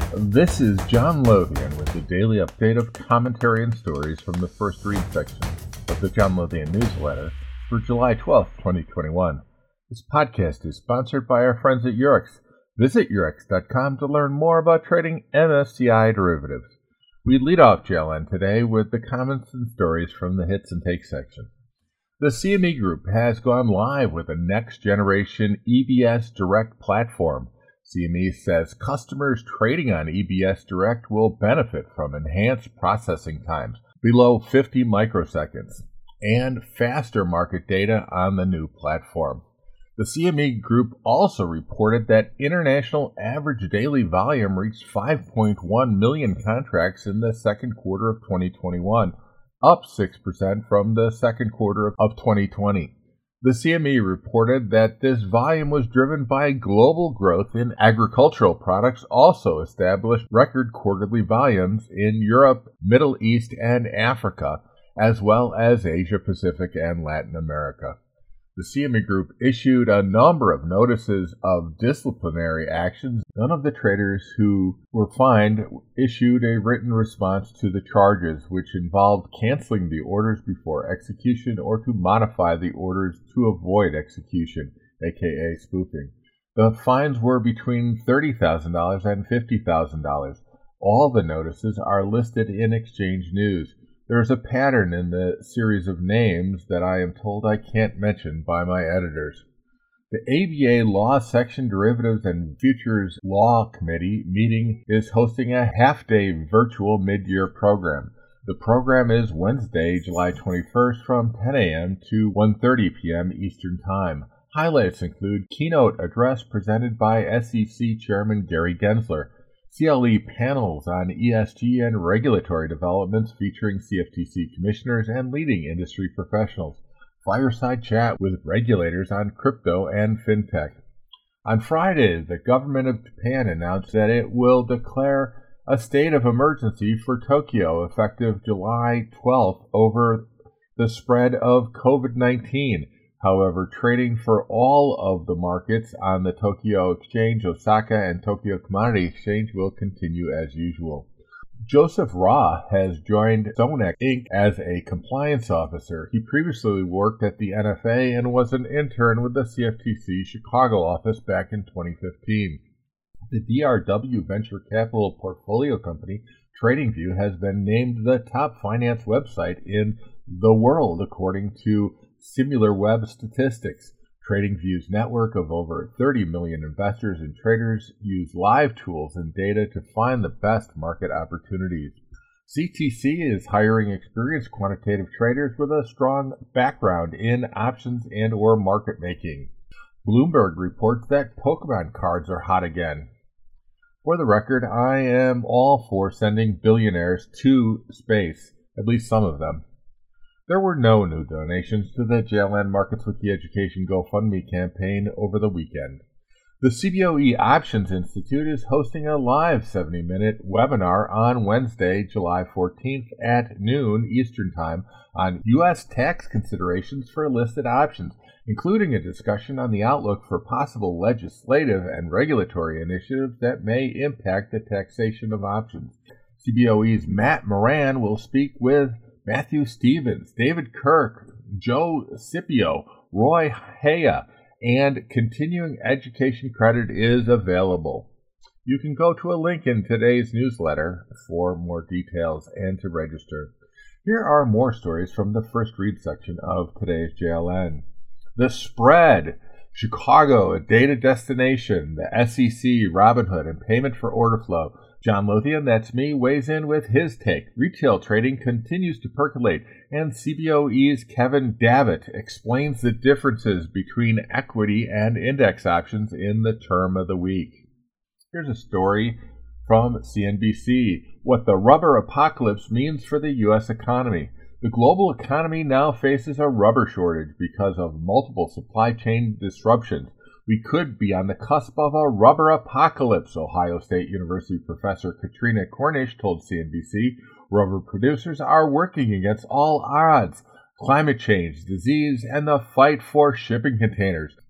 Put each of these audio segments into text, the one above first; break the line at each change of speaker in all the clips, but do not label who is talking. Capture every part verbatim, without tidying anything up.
This is John Lothian with the daily update of commentary and stories from the First Read section of the John Lothian newsletter for July twelfth, twenty twenty-one. This podcast is sponsored by our friends at Eurex. Visit Eurex dot com to learn more about trading M S C I derivatives. We lead off J L N today with the comments and stories from the Hits and Takes section. The C M E Group has gone live with a next-generation E B S Direct platform. C M E says customers trading on E B S Direct will benefit from enhanced processing times below fifty microseconds and faster market data on the new platform. The C M E Group also reported that international average daily volume reached five point one million contracts in the second quarter of twenty twenty-one, up six percent from the second quarter of twenty twenty. The C M E reported that this volume was driven by global growth in agricultural products, also established record quarterly volumes in Europe, Middle East, and Africa, as well as Asia Pacific and Latin America. The C M E Group issued a number of notices of disciplinary actions. None of the traders who were fined issued a written response to the charges, which involved canceling the orders before execution or to modify the orders to avoid execution, aka spoofing. The fines were between thirty thousand dollars and fifty thousand dollars. All the notices are listed in Exchange News. There is a pattern in the series of names that I am told I can't mention by my editors. The A B A Law Section Derivatives and Futures Law Committee meeting is hosting a half-day virtual mid-year program. The program is Wednesday, July twenty-first from ten a.m. to one thirty p.m. Eastern Time. Highlights include keynote address presented by S E C Chairman Gary Gensler, C L E panels on E S G and regulatory developments featuring C F T C commissioners and leading industry professionals, fireside chat with regulators on crypto and fintech. On Friday, the government of Japan announced that it will declare a state of emergency for Tokyo effective July twelfth over the spread of COVID nineteen. However, trading for all of the markets on the Tokyo Exchange, Osaka, and Tokyo Commodity Exchange will continue as usual. Joseph Ra has joined StoneX Incorporated as a compliance officer. He previously worked at the N F A and was an intern with the C F T C Chicago office back in twenty fifteen. The D R W Venture Capital portfolio company, TradingView, has been named the top finance website in the world according to SimilarWeb statistics. TradingView's network of over thirty million investors and traders use live tools and data to find the best market opportunities. C T C is hiring experienced quantitative traders with a strong background in options and or market making. Bloomberg reports that Pokemon cards are hot again. For the record, I am all for sending billionaires to space, at least some of them. There were no new donations to the J L N Markets Wiki Education GoFundMe campaign over the weekend. The C B O E Options Institute is hosting a live seventy-minute webinar on Wednesday, July fourteenth at noon Eastern Time on U S tax considerations for listed options, including a discussion on the outlook for possible legislative and regulatory initiatives that may impact the taxation of options. C B O E's Matt Moran will speak with Matthew Stevens, David Kirk, Joe Scipio, Roy Haya, and continuing education credit is available. You can go to a link in today's newsletter for more details and to register. Here are more stories from the First Read section of today's J L N. The spread, Chicago, a data destination, the S E C, Robinhood, and payment for order flow. John Lothian, that's me, weighs in with his take. Retail trading continues to percolate, and C B O E's Kevin Davitt explains the differences between equity and index options in the term of the week. Here's a story from C N B C, what the rubber apocalypse means for the U S economy. The global economy now faces a rubber shortage because of multiple supply chain disruptions. We could be on the cusp of a rubber apocalypse, Ohio State University professor Katrina Cornish told C N B C. Rubber producers are working against all odds. Climate change, disease, and the fight for shipping containers.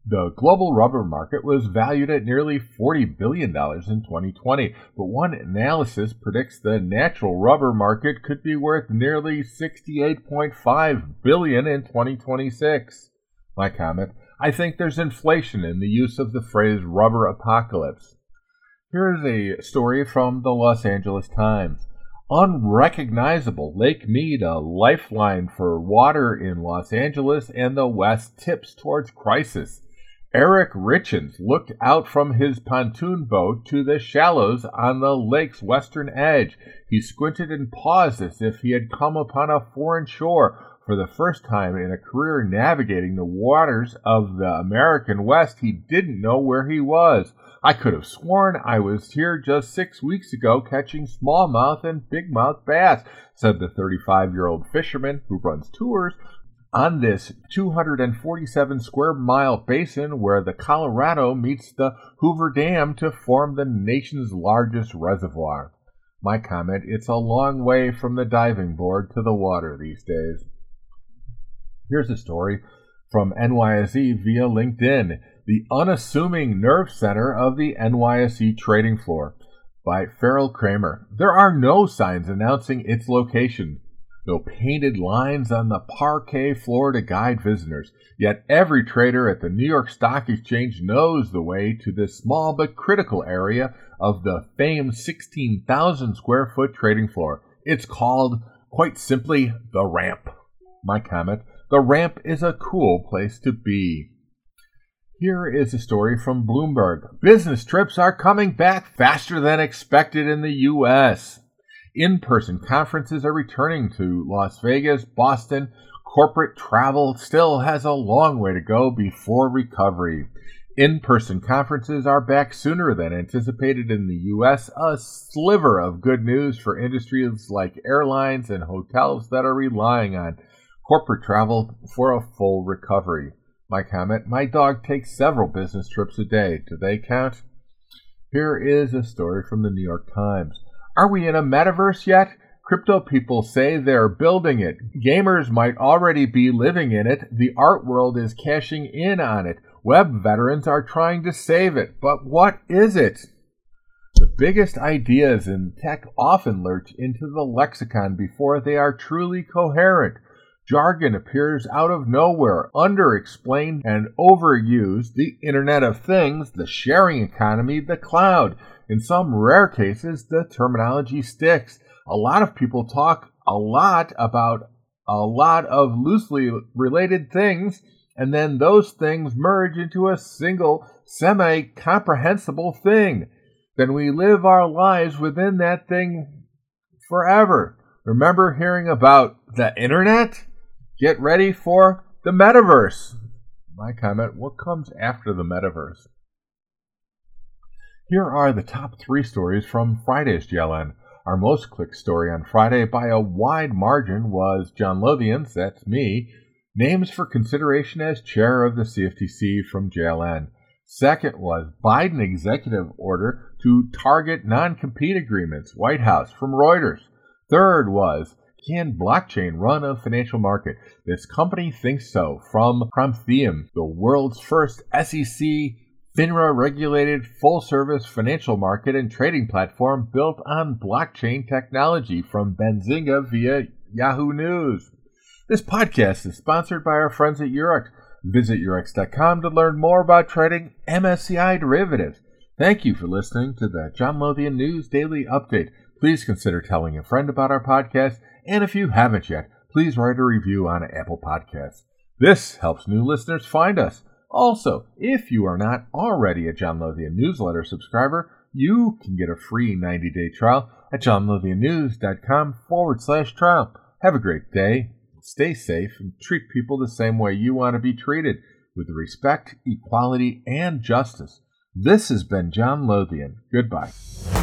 The global rubber market was valued at nearly forty billion dollars in twenty twenty, but one analysis predicts the natural rubber market could be worth nearly sixty-eight point five billion dollars in twenty twenty-six. My comment, I think there's inflation in the use of the phrase rubber apocalypse. Here is a story from the Los Angeles Times. Unrecognizable Lake Mead, a lifeline for water in Los Angeles and the West, tips towards crisis. Eric Richens looked out from his pontoon boat to the shallows on the lake's western edge. He squinted and paused as if he had come upon a foreign shore. For the first time in a career navigating the waters of the American West, he didn't know where he was. I could have sworn I was here just six weeks ago catching smallmouth and bigmouth bass, said the thirty-five-year-old fisherman who runs tours on this two hundred forty-seven square mile basin where the Colorado meets the Hoover Dam to form the nation's largest reservoir. My comment, it's a long way from the diving board to the water these days. Here's a story from N Y S E via LinkedIn. The Unassuming Nerve Center of the N Y S E Trading Floor by Farrell Kramer. There are no signs announcing its location. No painted lines on the parquet floor to guide visitors. Yet every trader at the New York Stock Exchange knows the way to this small but critical area of the famed sixteen thousand square foot trading floor. It's called, quite simply, the Ramp. My comment, the Ramp is a cool place to be. Here is a story from Bloomberg. Business trips are coming back faster than expected in the U S In-person conferences are returning to Las Vegas, Boston. Corporate travel still has a long way to go before recovery. In-person conferences are back sooner than anticipated in the U S, a sliver of good news for industries like airlines and hotels that are relying on corporate travel for a full recovery. My comment, my dog takes several business trips a day. Do they count? Here is a story from the New York Times. Are we in a metaverse yet? Crypto people say they're building it. Gamers might already be living in it. The art world is cashing in on it. Web veterans are trying to save it. But what is it? The biggest ideas in tech often lurch into the lexicon before they are truly coherent. Jargon appears out of nowhere, underexplained and overused. The Internet of Things, the sharing economy, the cloud. In some rare cases, the terminology sticks. A lot of people talk a lot about a lot of loosely related things, and then those things merge into a single, semi-comprehensible thing. Then we live our lives within that thing forever. Remember hearing about the Internet? Get ready for the metaverse. My comment, what comes after the metaverse? Here are the top three stories from Friday's J L N. Our most clicked story on Friday by a wide margin was John Lothian's, that's me, names for consideration as chair of the C F T C from J L N. Second was Biden executive order to target non-compete agreements, White House, from Reuters. Third was, can blockchain run a financial market? This company thinks so, from Prometheum, the world's first S E C FINRA-regulated full-service financial market and trading platform built on blockchain technology, from Benzinga via Yahoo News. This podcast is sponsored by our friends at Eurex. Visit Eurex dot com to learn more about trading M S C I derivatives. Thank you for listening to the John Lothian News Daily Update. Please consider telling a friend about our podcast, and if you haven't yet, please write a review on Apple Podcasts. This helps new listeners find us. Also, if you are not already a John Lothian newsletter subscriber, you can get a free ninety-day trial at johnlothiannews.com forward slash trial. Have a great day, stay safe, and treat people the same way you want to be treated, with respect, equality, and justice. This has been John Lothian. Goodbye.